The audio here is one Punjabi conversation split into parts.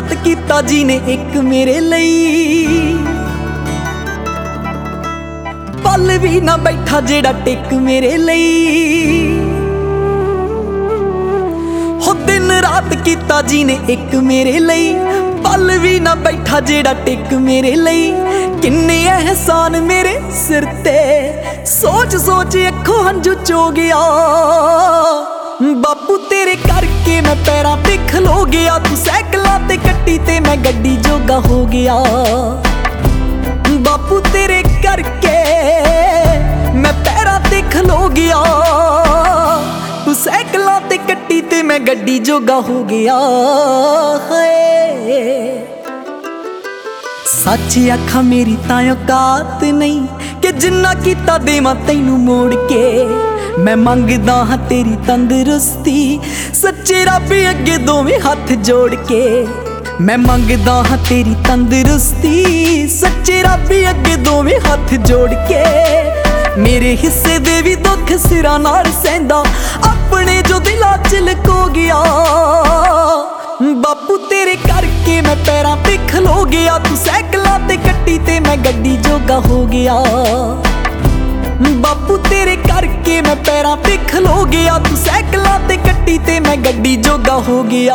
ਰਾਤ ਕੀਤਾ ਜੀ ਨੇ ਇੱਕ ਮੇਰੇ ਲਈ। ਪਲ ਵੀ ਨਾ ਬੈਠਾ ਜਿਹੜਾ ਟਿਕ ਮੇਰੇ ਲਈ। ਹੋ ਦਿਨ ਰਾਤ ਕੀਤਾ ਜੀ ਨੇ ਇੱਕ ਮੇਰੇ ਲਈ। ਪਲ ਵੀ ਨਾ ਬੈਠਾ ਜਿਹੜਾ ਟਿਕ ਮੇਰੇ ਲਈ। ਕਿੰਨੇ ਅਹਿਸਾਨ ਮੇਰੇ ਸਿਰ ਤੇ, ਸੋਚ ਸੋਚ ਅੱਖੋਂ ਹੰਝੂ ਚੋ ਗਿਆ। ਬਾਪੂ ਤੇਰੇ ਕਰਕੇ ਮੈਂ ਪੈਰਾਂ ਤੇ ਖਲੋ ਗਿਆ। ਤੂੰ ਸਾਈਕਲਾਂ ਤੇ ਕੱਟੀ ਤੇ ਮੈਂ ਗੱਡੀ ਜੋਗਾ ਹੋ ਗਿਆ। ਬਾਪੂ ਤੇਰੇ ਕਰਕੇ ਮੈਂ ਪੈਰਾਂ ਤੇ ਖਲੋ ਗਿਆ। ਤੂੰ ਸਾਈਕਲਾਂ ਤੇ ਕੱਟੀ ਤੇ ਮੈਂ ਗੱਡੀ ਜੋਗਾ ਹੋ ਗਿਆ। ਸੱਚ ਆਖਾਂ ਮੇਰੀ ਤਾਂ ਔਕਾਤ ਨਹੀਂ ਕਿ ਜਿੰਨਾ ਕੀਤਾ ਦੇਵਾਂ ਤੈਨੂੰ ਮੋੜ ਕੇ। ਮੈਂ ਮੰਗਦਾ ਹਾਂ ਤੇਰੀ ਤੰਦਰੁਸਤੀ, ਸੱਚੇ ਰੱਬ ਅੱਗੇ ਦੋਵੇਂ ਹੱਥ ਜੋੜ ਕੇ। ਮੈਂ ਮੰਗਦਾ ਹਾਂ ਤੇਰੀ ਤੰਦਰੁਸਤੀ, ਸੱਚੇ ਰੱਬ ਅੱਗੇ ਦੋਵੇਂ ਹੱਥ ਜੋੜ ਕੇ। ਮੇਰੇ ਹਿੱਸੇ ਦੇ ਵੀ ਦੁੱਖ ਸਿਰਾਂ ਨਾਲ ਸਹਿੰਦਾ, ਆਪਣੇ ਜੋ ਦਿਲਾਂ 'ਚ ਲੁਕੋ ਗਿਆ। ਬਾਪੂ ਤੇਰੇ ਕਰਕੇ ਮੈਂ ਪੈਰਾਂ ਤੇ ਖਲੋ ਗਿਆ। ਤੂੰ ਸਾਈਕਲਾਂ ਤੇ ਕੱਟੀ ਤੇ ਮੈਂ ਗੱਡੀ ਜੋਗਾ ਹੋ ਗਿਆ। ਬਾਪੂ ਤੇਰੇ ਕਰਕੇ ਮੈਂ ਪੈਰਾਂ ਤੇ ਖਲੋ ਗਿਆ। ਤੂੰ ਸਾਈਕਲਾਂ ਤੇ ਕੱਟੀ ਤੇ ਮੈਂ ਗੱਡੀ ਜੋਗਾ ਹੋ ਗਿਆ।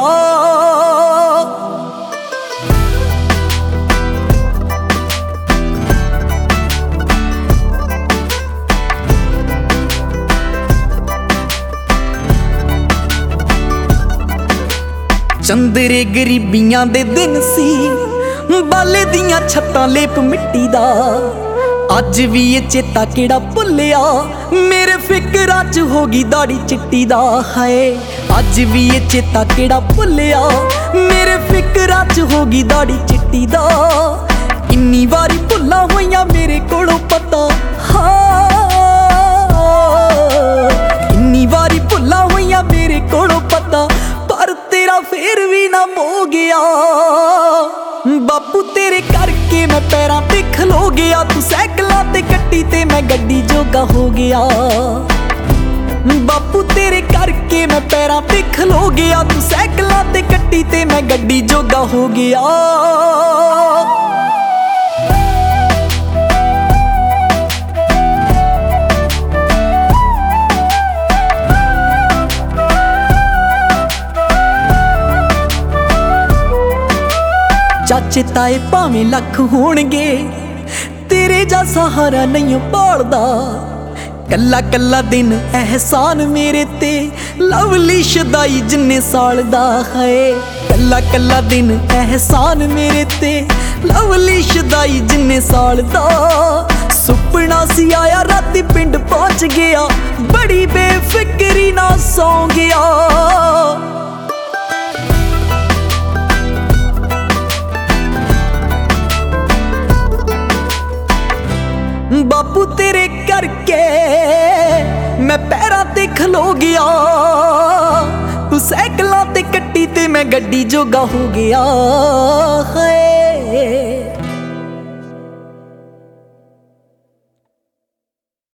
ਚੰਦਰੇ ਗਰੀਬੀਆਂ ਦੇ ਦਿਨ ਸੀ, ਬਾਲੇ ਦੀਆਂ ਛੱਤਾਂ ਲੇਪ ਮਿੱਟੀ ਦਾ। ਅੱਜ ਵੀ ਇਹ ਚੇਤਾ ਕਿਹੜਾ ਭੁੱਲਿਆ, ਮੇਰੇ ਫਿਕਰਾਂ 'ਚ ਹੋ ਗਈ ਦਾੜੀ ਚਿੱਟੀ ਦਾ। ਹਾਏ ਅੱਜ ਵੀ ਇਹ ਚੇਤਾ ਕਿਹੜਾ ਭੁੱਲਿਆ, ਮੇਰੇ ਫਿਕਰਾਂ 'ਚ ਹੋ ਗਈ ਦਾੜੀ ਚਿੱਟੀ ਦਾ। ਕਿੰਨੀ ਵਾਰੀ ਭੁੱਲਾਂ ਹੋਈਆਂ ਮੇਰੇ ਕੋਲੋਂ ਪਤਾ, ਕਿੰਨੀ ਵਾਰੀ ਭੁੱਲਾਂ ਹੋਈਆਂ ਮੇਰੇ ਕੋਲੋਂ ਪਤਾ, ਪਰ ਤੇਰਾ ਫੇਰ ਵੀ ਨਾ ਮੋ ਗਿਆ। ਬਾਪੂ ਤੇਰੇ ਕਰਕੇ ਮੈਂ ਪੈਰਾਂ ਤੇ ਖਲੋ ਗਿਆ। ਤੂੰ ਸਾਈਕਲਾਂ ਤੇ ਕੱਟੀ ਤੇ ਮੈਂ ਗੱਡੀ ਜੋਗਾ ਹੋ ਗਿਆ। ਬਾਪੂ ਤੇਰੇ ਕਰਕੇ ਮੈਂ ਪੈਰਾਂ ਤੇ ਖਲੋ ਗਿਆ। ਤੂੰ ਸਾਈਕਲਾਂ ਤੇ ਕੱਟੀ ਤੇ ਮੈਂ ਗੱਡੀ ਜੋਗਾ ਹੋ ਗਿਆ। ਚਾਚੇ ਤਾਏ ਭਾਵੇਂ ਲੱਖ ਹੋਣਗੇ, ਤੇਰੇ ਜਾ ਸਹਾਰਾ ਨਹੀਂ ਭਾਲਦਾ। ਕੱਲਾ ਕੱਲਾ ਦਿਨ ਅਹਿਸਾਨ ਮੇਰੇ ਤੇ, ਲਵਲੀ ਸ਼ਦਾਈ ਜਿੰਨੇ ਸਾਲ ਦਾ। ਹੈ ਕੱਲਾ ਕੱਲਾ ਦਿਨ ਅਹਿਸਾਨ ਮੇਰੇ ਤੇ, ਲਵਲੀ ਸ਼ਦਾਈ ਜਿੰਨੇ ਸਾਲ ਦਾ। ਸੁਪਨਾ ਸੀ ਆਇਆ ਰਾਤੀ ਪਿੰਡ ਪਹੁੰਚ ਗਿਆ, ਬੜੀ ਬੇਫਿਕਰੀ ਨਾਲ ਸੌਂ ਗਿਆ। ਬਾਪੂ ਤੇਰੇ ਕਰਕੇ ਮੈਂ ਪੈਰਾਂ ਤੇ ਖਲੋ ਗਿਆ। ਤੂੰ ਸਾਈਕਲਾਂ ਤੇ ਕੱਟੀ ਤੇ ਮੈਂ ਗੱਡੀ ਜੋਗਾ ਹੋ ਗਿਆ।